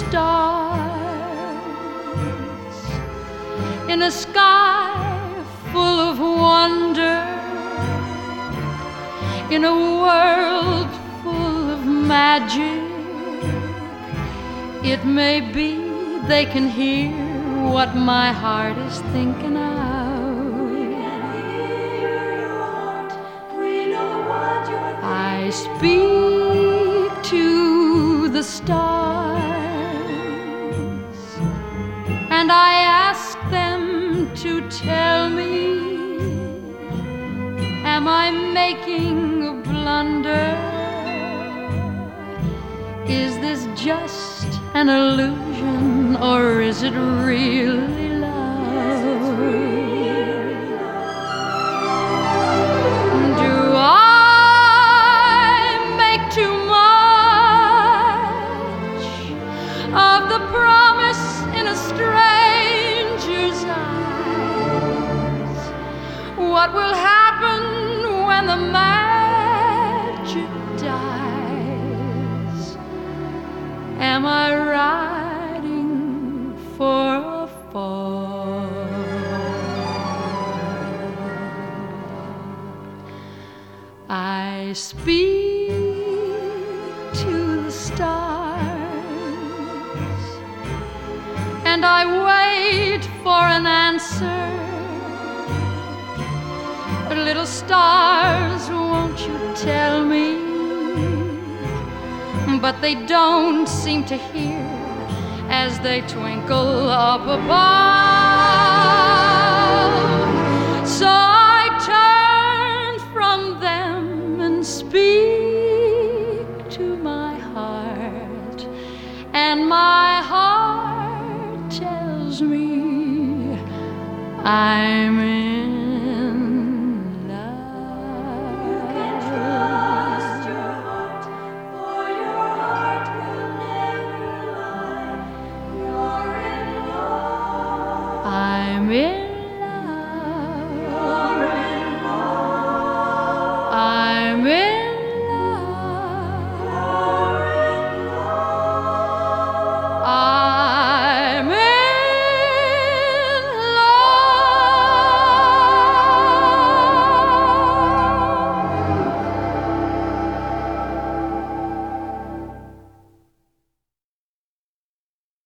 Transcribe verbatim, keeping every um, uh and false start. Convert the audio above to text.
stars in a sky full of wonder, in a world full of magic. It may be they can hear what my heart is thinking of. I speak to the stars and I ask them to tell me, am I making a blunder? Is this just an illusion, or is it really love? Do I make too much of the promise in a stranger's eyes? What will happen when the magic dies? Am I riding for a fall? I speak to the stars and I wait for an answer. Little stars, won't you tell me? But they don't seem to hear as they twinkle up above. So I turn from them and speak to my heart, and my heart tells me I'm in